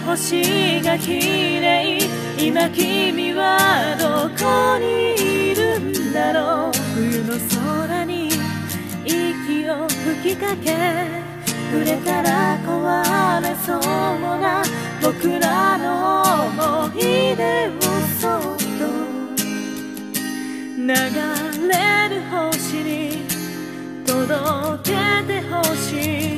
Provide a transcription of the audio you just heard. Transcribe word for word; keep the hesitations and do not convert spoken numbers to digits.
星が綺麗。今君はどこにいるんだろう。冬の空に息を吹きかけ、触れたら壊れそうな僕らの思い出をそっと流れる星に届けてほしい。